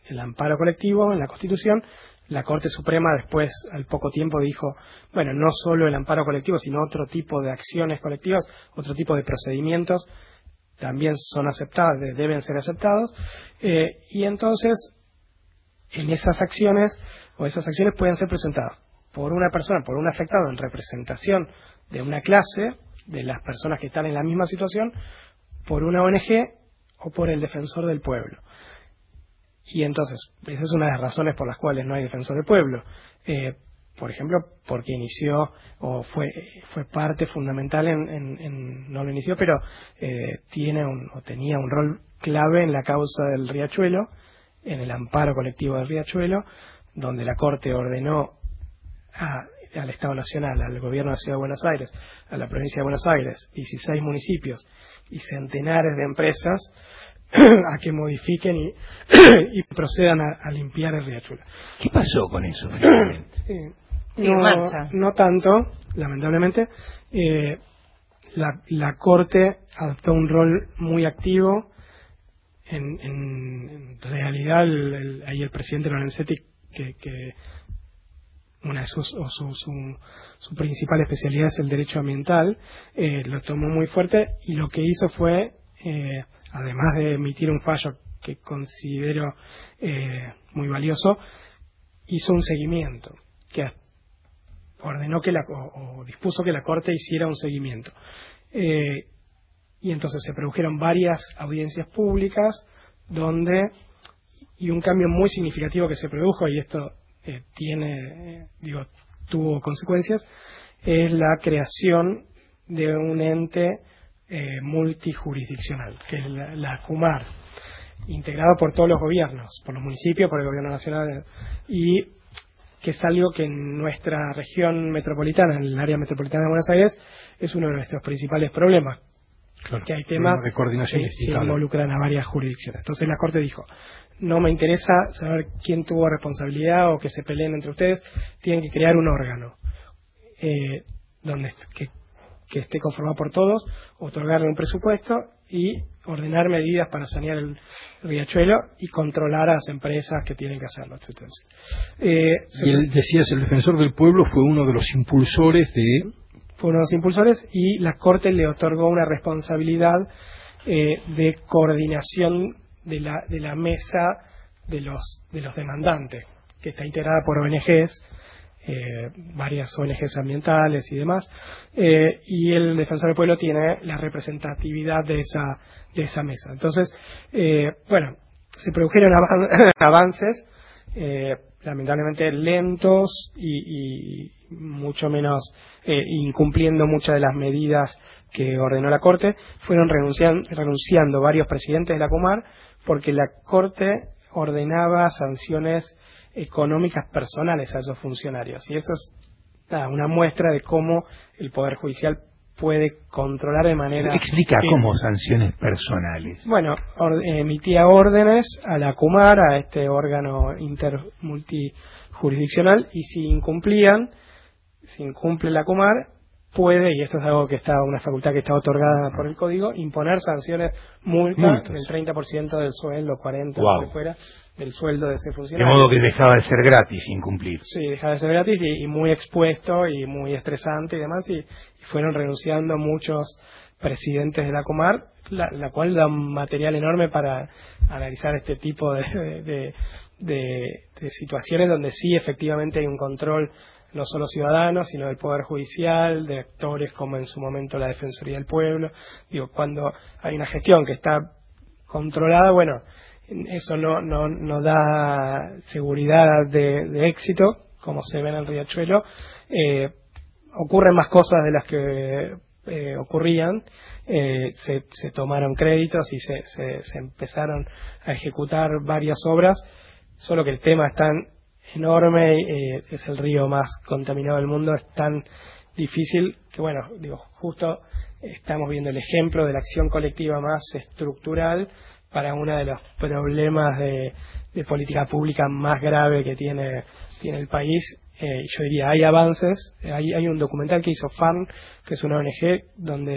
el amparo colectivo en la Constitución. La Corte Suprema después, al poco tiempo, dijo, bueno, no solo el amparo colectivo, sino otro tipo de acciones colectivas, otro tipo de procedimientos, también son aceptados, deben ser aceptados, eh, y entonces, en esas acciones, o esas acciones pueden ser presentadas por una persona, por un afectado en representación de una clase, de las personas que están en la misma situación, por una O N G o por el defensor del pueblo. Y entonces, esa es una de las razones por las cuales no hay defensor del pueblo. Eh, por ejemplo, porque inició o fue fue parte fundamental en, en, en no lo inició, pero eh, tiene un, o tenía un rol clave en la causa del Riachuelo, en el amparo colectivo del Riachuelo, donde la Corte ordenó a, al Estado Nacional, al Gobierno de la Ciudad de Buenos Aires, a la Provincia de Buenos Aires, dieciséis municipios y centenares de empresas a que modifiquen y, y procedan a, a limpiar el Riachuelo. ¿Qué pasó con eso finalmente? Eh, Sigue en no, marcha. no tanto, lamentablemente. Eh, la, la Corte adoptó un rol muy activo. En, en, en realidad, el, el, ahí el presidente Lorenzetti, que, que una de sus, o su, su, su principal especialidad es el derecho ambiental, eh, lo tomó muy fuerte y lo que hizo fue, eh, además de emitir un fallo que considero eh, muy valioso, hizo un seguimiento, que ordenó que la, o, o dispuso que la Corte hiciera un seguimiento. Eh, y entonces se produjeron varias audiencias públicas donde, y un cambio muy significativo que se produjo, y esto eh, tiene, eh, digo, tuvo consecuencias, es la creación de un ente eh, multijurisdiccional, que es la, la CUMAR, integrado por todos los gobiernos, por los municipios, por el gobierno nacional, y que es algo que en nuestra región metropolitana, en el área metropolitana de Buenos Aires, es uno de nuestros principales problemas. Claro, que hay temas de coordinación que, distinta, que involucran a varias jurisdicciones. Entonces la Corte dijo, no me interesa saber quién tuvo responsabilidad o que se peleen entre ustedes, tienen que crear un órgano eh, donde que, que esté conformado por todos, otorgarle un presupuesto y ordenar medidas para sanear el Riachuelo y controlar a las empresas que tienen que hacerlo, etcétera. Eh, y él, decías, el defensor del pueblo fue uno de los impulsores de... Fue uno de los impulsores y la Corte le otorgó una responsabilidad eh, de coordinación de la, de la mesa de los, de los demandantes, que está integrada por O N Ges, eh, varias O N Ges ambientales y demás, eh, y el defensor del pueblo tiene la representatividad de esa, de esa mesa. Entonces, eh, bueno, se produjeron avances, eh, lamentablemente lentos y, y mucho menos eh, incumpliendo muchas de las medidas que ordenó la Corte. Fueron renuncian, renunciando varios presidentes de la CUMAR porque la Corte ordenaba sanciones económicas personales a esos funcionarios, y eso es nada, una muestra de cómo el Poder Judicial puede controlar de manera... Explica eh, cómo sanciones personales. Bueno, or, emitía órdenes a la CUMAR, a este órgano intermultijurisdiccional, y si incumplían, si incumple la CUMAR, puede, y esto es algo que está, una facultad que está otorgada por el Código, imponer sanciones, multas, Multas. del treinta por ciento del sueldo, cuarenta por ciento, Wow. lo que fuera, del sueldo de ese De funcionario. modo que dejaba de ser gratis incumplir. Sí, dejaba de ser gratis y, y muy expuesto y muy estresante y demás, y, y fueron renunciando muchos presidentes de la CUMAR, la, la cual da un material enorme para analizar este tipo de, de, de, de, de situaciones donde sí efectivamente hay un control no solo ciudadanos, sino del Poder Judicial, de actores como en su momento la Defensoría del Pueblo. Digo, cuando hay una gestión que está controlada, bueno, eso no, no, no da seguridad de, de éxito, como se ve en el Riachuelo. Eh, ocurren más cosas de las que eh, ocurrían, eh, se, se tomaron créditos y se, se, se empezaron a ejecutar varias obras, solo que el tema es tan enorme, eh, es el río más contaminado del mundo, es tan difícil que, bueno, digo, justo estamos viendo el ejemplo de la acción colectiva más estructural para uno de los problemas de, de política pública más grave que tiene, tiene el país. Eh, yo diría, hay avances, hay, hay un documental que hizo F A R N, que es una O N G, donde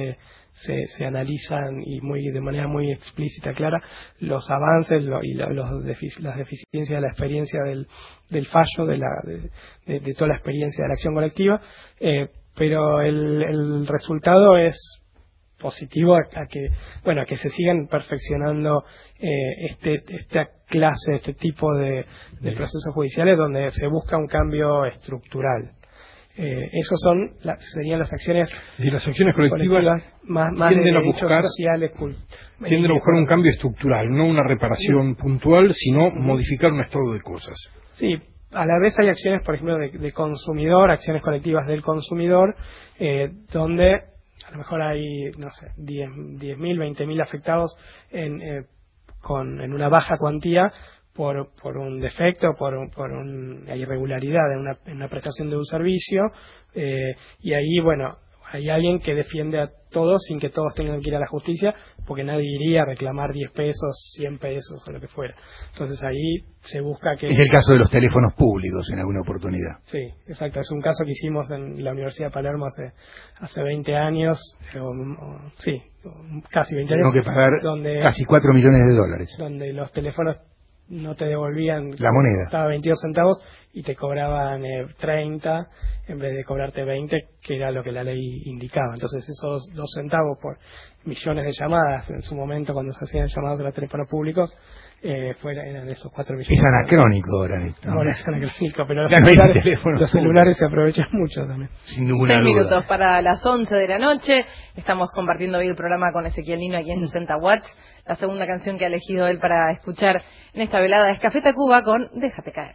se, se analizan y muy de manera muy explícita, clara, los avances lo, y la, los defic- las deficiencias de la experiencia del, del fallo, de, la, de, de, de toda la experiencia de la acción colectiva, eh, pero el, el resultado es positivo a, a que bueno a que se sigan perfeccionando eh, este esta clase, este tipo de, de procesos judiciales donde se busca un cambio estructural. Eh, esos son la, serían las acciones y las acciones colectivas, colectivas más, más tienden de a buscar sociales, tienden a buscar un cambio estructural, no una reparación sí. puntual, sino uh-huh. modificar un estado de cosas. Sí. A la vez hay acciones, por ejemplo, de, de consumidor, acciones colectivas del consumidor, eh, donde a lo mejor hay, no sé, diez mil, veinte mil afectados en, eh, con, en una baja cuantía por, por un defecto, por, por una irregularidad en una, en una prestación de un servicio, eh, y ahí, bueno, hay alguien que defiende a todos sin que todos tengan que ir a la justicia, porque nadie iría a reclamar diez pesos, cien pesos o lo que fuera. Entonces ahí se busca que... Es el caso de los teléfonos públicos en alguna oportunidad. Sí, exacto. Es un caso que hicimos en la Universidad de Palermo hace hace veinte años, o, o, sí, casi veinte años. Tengo que pagar donde, casi cuatro millones de dólares. Donde los teléfonos no te devolvían la moneda, estaba veintidós centavos y te cobraban eh, treinta en vez de cobrarte veinte, que era lo que la ley indicaba. Entonces esos dos centavos por millones de llamadas en su momento cuando se hacían llamados de los teléfonos públicos eh, fueran, eran esos cuatro millones. Es anacrónico ahora esto. Ahora es anacrónico, pero los, celulares, los celulares se aprovechan mucho también. Sin ninguna Seis duda. minutos para las once de la noche. Estamos compartiendo hoy el programa con Ezequiel Lino aquí en sesenta watts. La segunda canción que ha elegido él para escuchar en esta velada es Café Tacuba con Déjate Caer.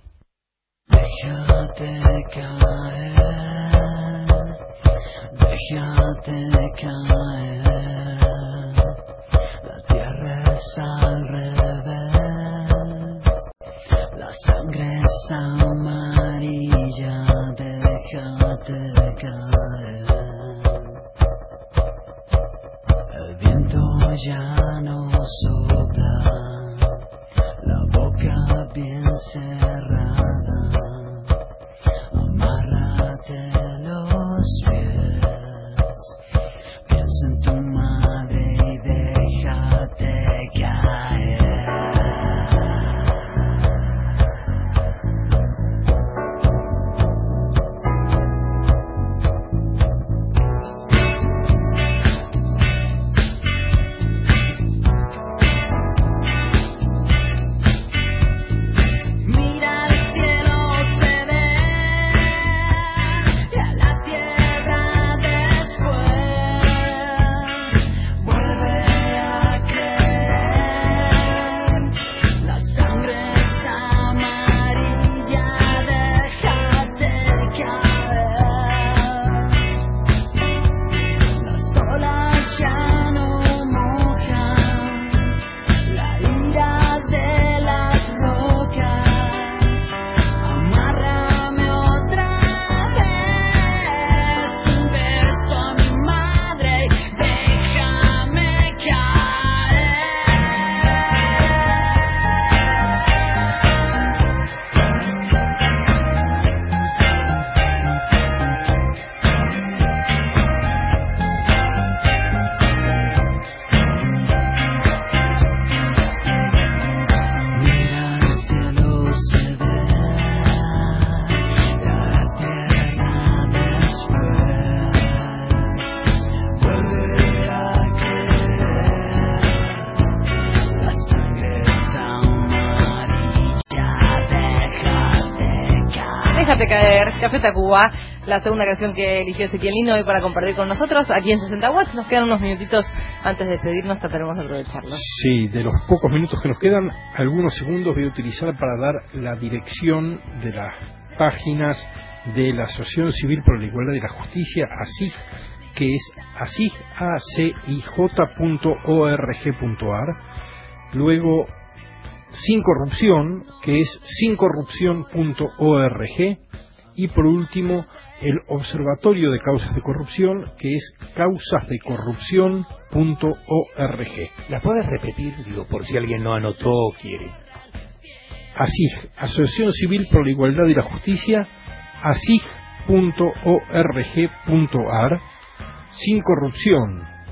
Déjate caer, déjate caer, la tierra es al revés, la sangre es amarilla, déjate caer, el viento ya no sopla, la boca bien cerrada. Amárrate los pies, piensa en tu madre y déjate caer. Déjate caer, Café Tacuba, la segunda canción que eligió Ezequiel Lino hoy para compartir con nosotros aquí en sesenta watts. Nos quedan unos minutitos antes de despedirnos, trataremos de aprovecharlos. Sí, de los pocos minutos que nos quedan, algunos segundos voy a utilizar para dar la dirección de las páginas de la Asociación Civil por la Igualdad y la Justicia, ACIJ, que es acij punto org punto ar. Luego, Sin Corrupción, que es sin corrupción punto org, y por último el Observatorio de Causas de Corrupción, que es causas de corrupción punto org. ¿La puedes repetir, digo, por si alguien no anotó o quiere? ACIJ, Asociación Civil por la Igualdad y la Justicia, acij punto org punto ar. Sin Corrupción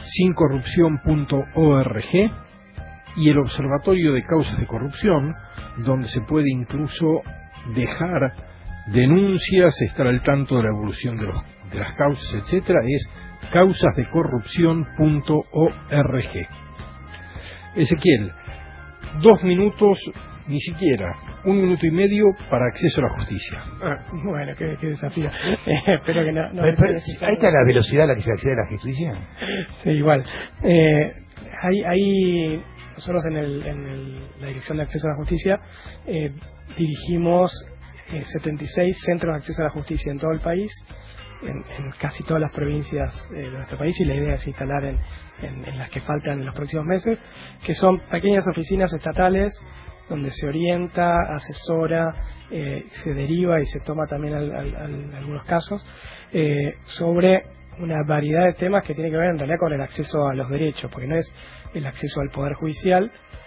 sin corrupción punto org y el Observatorio de Causas de Corrupción, donde se puede incluso dejar denuncias, estar al tanto de la evolución de, los, de las causas, etcétera, es causas de corrupción punto org. Ezequiel, dos minutos, ni siquiera, un minuto y medio para acceso a la justicia. Ah, bueno, qué, qué desafío. Eh, espero que no. no pero, pero, ahí está la velocidad a la que se accede a la justicia. Sí, igual. Eh, hay, hay, nosotros en, el, en el, la Dirección de Acceso a la Justicia eh, dirigimos eh, setenta y seis centros de acceso a la justicia en todo el país, en, en casi todas las provincias eh, de nuestro país, y la idea es instalar en, en, en las que faltan en los próximos meses, que son pequeñas oficinas estatales donde se orienta, asesora, eh, se deriva y se toma también al, al, al, algunos casos eh, sobre una variedad de temas que tiene que ver en realidad con el acceso a los derechos, porque no es el acceso al poder judicial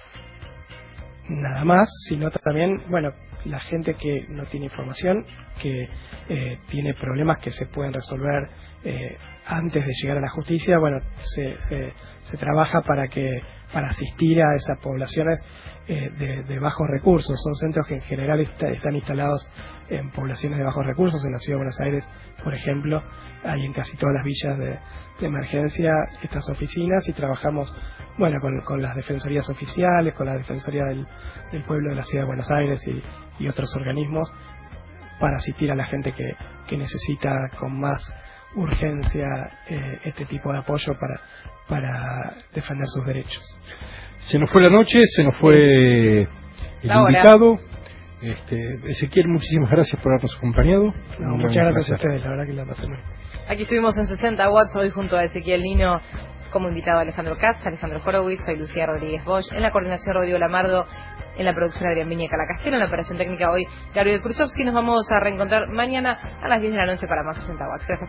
nada más, sino también, bueno, la gente que no tiene información, que eh, tiene problemas que se pueden resolver eh, antes de llegar a la justicia, bueno, se, se, se trabaja para que para asistir a esas poblaciones eh, de, de bajos recursos. Son centros que en general está, están instalados en poblaciones de bajos recursos. En la Ciudad de Buenos Aires, por ejemplo, hay en casi todas las villas de, de emergencia estas oficinas, y trabajamos, bueno, con, con las defensorías oficiales, con la Defensoría del, del Pueblo de la Ciudad de Buenos Aires y, y otros organismos para asistir a la gente que, que necesita con más urgencia eh, este tipo de apoyo para, para defender sus derechos. Se nos fue la noche, se nos fue el la invitado. Este, Ezequiel, muchísimas gracias por habernos acompañado. No, muchas gracias a ustedes, la verdad que la pasé muy bien. Aquí estuvimos en sesenta watts hoy junto a Ezequiel Nino, como invitado Alejandro Katz, Alejandro Horowitz, soy Lucía Rodríguez Bosch, en la coordinación Rodrigo Lamardo, en la producción Adrián Viña Calacastero, en la operación técnica hoy Gabriel Krusovsky. Nos vamos a reencontrar mañana a las diez de la noche para más sesenta watts. Gracias.